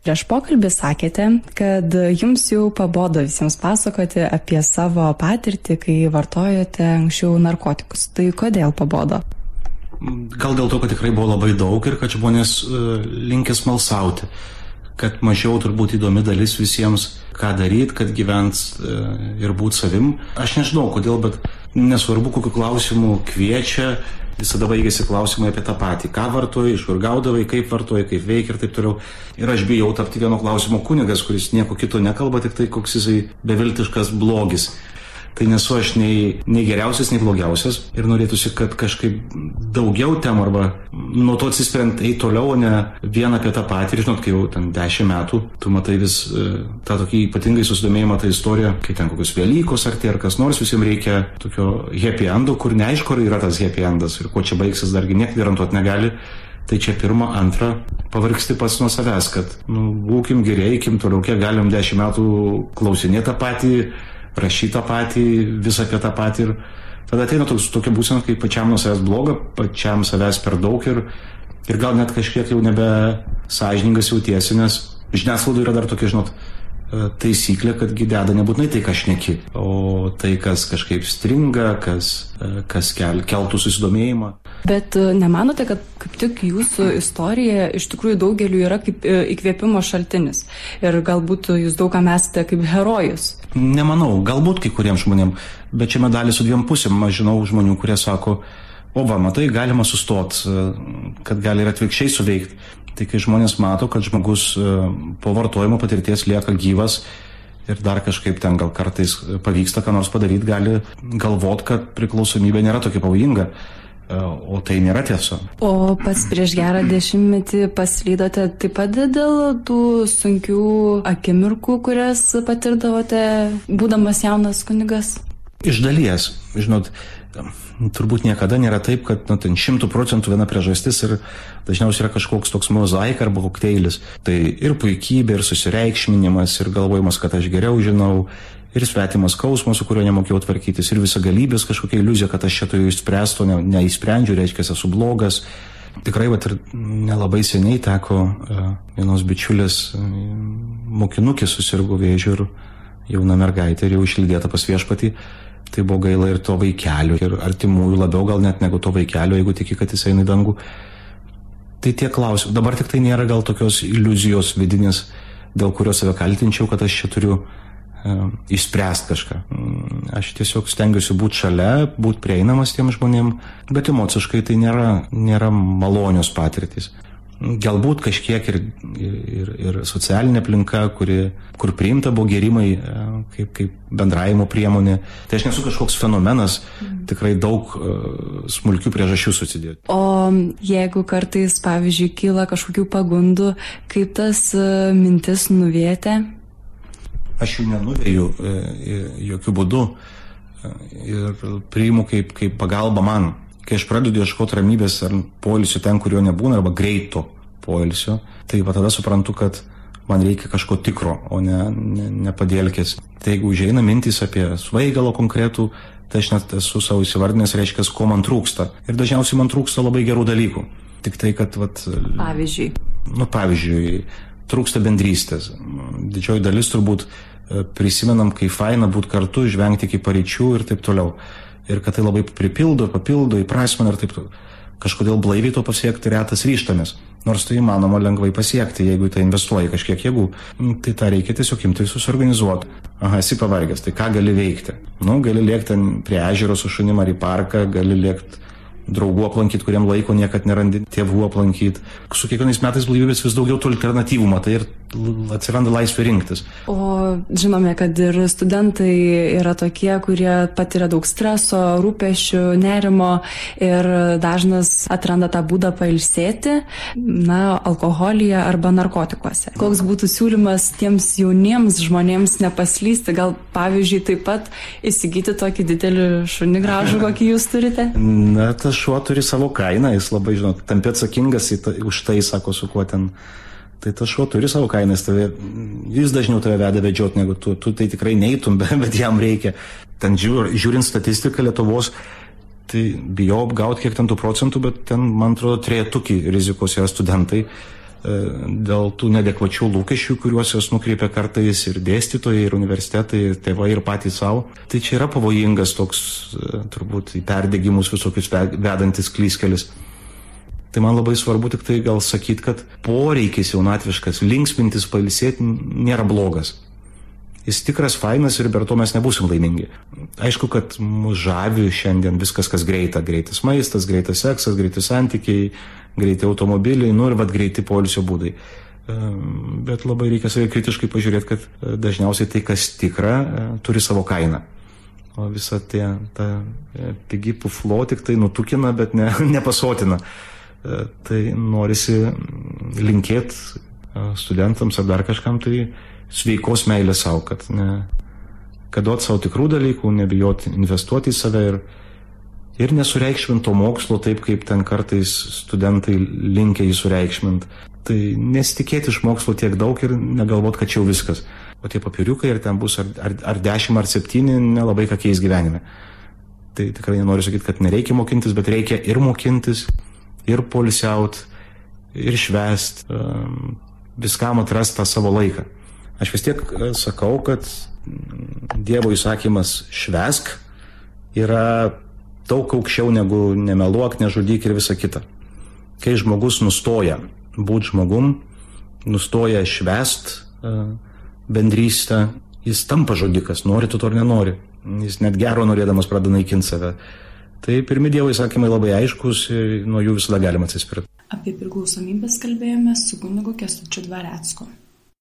Prieš pokalbį sakėte, kad jums jau pabodo visiems pasakoti apie savo patirtį, kai vartojote anksčiau narkotikus. Tai kodėl pabodo? Gal dėl to, kad tikrai buvo labai daug ir kad žmonės linkė smalsauti. Kad mažiau turbūt įdomi dalis visiems, ką daryti, kad gyvent ir būt savim. Aš nežinau kodėl, bet nesvarbu, kokiu klausimu kviečia, visada baigėsi klausimai apie tą patį. Ką vartoji, iš kur gaudavai, kaip vartoji, kaip veikia ir taip toliau. Ir aš bijau tapti vieno klausimo kunigas, kuris nieko kito nekalba, tik tai koks jisai beviltiškas blogis. Tai nesu aš nei geriausias, nei blogiausias. Ir norėtųsi, kad kažkaip daugiau temų arba nuo to atsispirant eiti toliau, o ne vien apie tą patį. Ir žinot, kai jau ten 10 metų, tu matai vis tą tokį ypatingai susidomėjimą tą istoriją, kai ten kokios Velykos ar kas nors, visiems reikia tokio happy endo, kur neaišku, kur yra tas happy endas ir kuo čia baigsis, dargi niek garantuoti negali. Tai čia pirma, antra, pavargsti pats nuo savęs, kad būkim geri, eikim toliau, kiek galim 10 metų klausinėti tą patį, rašyti tą patį, visą apie tą patį ir tada ateina tokia būsena, kai pačiam nuo savęs bloga, pačiam savęs per daug ir gal net kažkiek jau nebe sąžiningas jautiesi, nes žiniasklaidoje yra dar tokia, žinot, taisyklė, kad deda nebūtinai tai, ką šneki, o tai, kas kažkaip stringa, kas keltų susidomėjimą. Bet nemanote, kad kaip tik jūsų istorija iš tikrųjų daugeliu yra kaip įkvėpimo šaltinis ir galbūt jūs daug kam esate kaip herojus? Nemanau, galbūt kai kuriems žmonėm, bet čia medalis su dviem pusėm. Aš žinau žmonių, kurie sako, o va, matai, galima sustot, kad gali ir atvirkščiai suveikti. Tai kai žmonės mato, kad žmogus po vartojimo patirties lieka gyvas ir dar kažkaip ten gal kartais pavyksta ką nors padaryti, gali galvot, kad priklausomybė nėra tokia pavojinga. O tai nėra tiesa. O pats prieš gerą 10 paslydote taip pat dėl tų sunkių akimirkų, kurias patirdavote, būdamas jaunas kunigas? Iš dalies, žinot, turbūt niekada nėra taip, kad 100% viena priežastis ir dažniausiai yra kažkoks toks mozaika arba kokteilis. Tai ir puikybė, ir susireikšminimas, ir galvojimas, kad aš geriau žinau, ir svetimas skausmas, su kuriuo nemokėjau tvarkytis, ir visagalybės kažkokia iliuzija, kad aš šito išspręsto neįsprendžiu, reiškia, esu blogas. Tikrai, vat ir nelabai seniai teko vienos bičiulės mokinukė susirgo vėžiu ir jauna mergaitė ir jau išlydėta pas viešpatį. Tai buvo gaila ir to vaikelio, ir artimųjų labiau gal net negu to vaikelio, jeigu tiki, kad jis eina į dangų. Tai tie klausimai. Dabar tik tai nėra gal tokios iliuzijos vidinės, dėl kurios save kaltinčiau, kad aš čia turiu išspręsti kažką. Aš tiesiog stengiuosi būti šalia, būti prieinamas tiem žmonėm, bet emociškai tai nėra malonios patirtys. Galbūt kažkiek ir socialinė aplinka, kur priimta buvo gėrimai kaip bendravimo priemonė. Tai aš nesu kažkoks fenomenas, tikrai daug smulkių priežasčių susidėjo. O jeigu kartais, pavyzdžiui, kyla kažkokių pagundų, kaip tas mintis nuvietė? Aš jų nenuvėju jokių būdų ir priimu kaip pagalba man. Kai aš pradedu ieškoti ramybės ar poilsio ten, kurio nebūna, arba greito poilsio, tai tada suprantu, kad man reikia kažko tikro, o ne padėlkės. Tai jeigu užeina mintys apie svaigalą konkretų, tai aš net esu savo įsivardinęs, reiškia, ko man trūksta. Ir dažniausiai man trūksta labai gerų dalykų. Tik tai, kad Pavyzdžiui? Pavyzdžiui, trūksta bendrystės. Didžioji dalis turbūt prisimenam, kai faina būti kartu, žvengti iki paryčių ir taip toliau. Ir kad tai labai papildo, įprasmina ir taip toliau. Kažkodėl blaiviai to pasiekti retas ryžtamės. Nors tai įmanoma lengvai pasiekti, jeigu tai investuoji kažkiek jėgų. Tai tą reikia tiesiog imti susiorganizuoti. Aha, esi pavargęs, tai ką gali veikti? Gali lėkti prie ežero su šunim ar į parką, gali lėkti draugų aplankyti, kuriem laiko niekad nerandi, tėvų aplankyti. Su kiekvienais metais blaivybės vis daugiau tų alternatyvų matai ir atsiranda laisvė rinktis. O žinome, kad ir studentai yra tokie, kurie patiria daug streso, rūpesčių, nerimo ir dažnas atranda tą būdą pailsėti, alkoholyje arba narkotikuose. Koks būtų siūlymas tiems jauniems žmonėms nepaslysti, gal pavyzdžiui taip pat įsigyti tokį didelį šunį gražų, kokį jūs turite? Tas šuo turi savo kainą, jis labai, tampi atsakingas už tai, sako, su kuo ten. Tai tas šuo turi savo kainą, jis dažniau tave veda vedžiot, negu tu tai tikrai neįtum, bet jam reikia. Ten žiūrint statistiką Lietuvos, tai bijau apgauti kiek ten tų procentų, bet ten, man atrodo, 3 rizikos yra studentai. dėl tų neadekvačių lūkesčių, kuriuos jos nukreipia kartais ir dėstytojai, ir universitetai, ir tėvai, ir patys savo. Tai čia yra pavojingas toks, turbūt, į perdegimus visokius vedantis klyskelis. Tai man labai svarbu tik tai gal sakyti, kad poreikis jaunatviškas, linksmintis, pailsėti nėra blogas. Jis tikras, fainas ir be to mes nebūsim laimingi. Aišku, kad mus žavi šiandien viskas, kas greita. Greitas maistas, greitas seksas, greiti santykiai, greiti automobiliai, ir greiti poilsio būdai. Bet labai reikia savai kritiškai pažiūrėti, kad dažniausiai tai, kas tikra, turi savo kainą. O visa ta pigi puflo tik tai nutukina, bet nepasotina. Tai norisi linkėti studentams ar dar kažkam tai sveikos meilės savo, kad duot savo tikrų dalykų, nebijoti investuoti į save ir nesureikšminto mokslo taip, kaip ten kartais studentai linkia jį sureikšminti. Tai nesitikėti iš mokslo tiek daug ir negalvoti, kad čia jau viskas. O tie papiriukai ir ten bus ar 10 ar 7, nelabai ką keis gyvenime. Tai tikrai nenoriu sakyti, kad nereikia mokintis, bet reikia ir mokintis, ir poilsiaut, ir švęst, viskam atrasti tą savo laiką. Aš vis tiek sakau, kad Dievo įsakymas švęsk yra daug aukščiau negu nemeluok, nežudyk ir visa kita. Kai žmogus nustoja būti žmogum, nustoja švęst bendrystę, jis tampa žudikas, nori tu to ar nenori. Jis net gero norėdamas pradeda naikinti save. Tai pirmi Dievo įsakymai labai aiškus ir nuo jų visada galima atsispirti. Apie priklausomybės kalbėjome su kunigu Kęstučiu Dvarecku.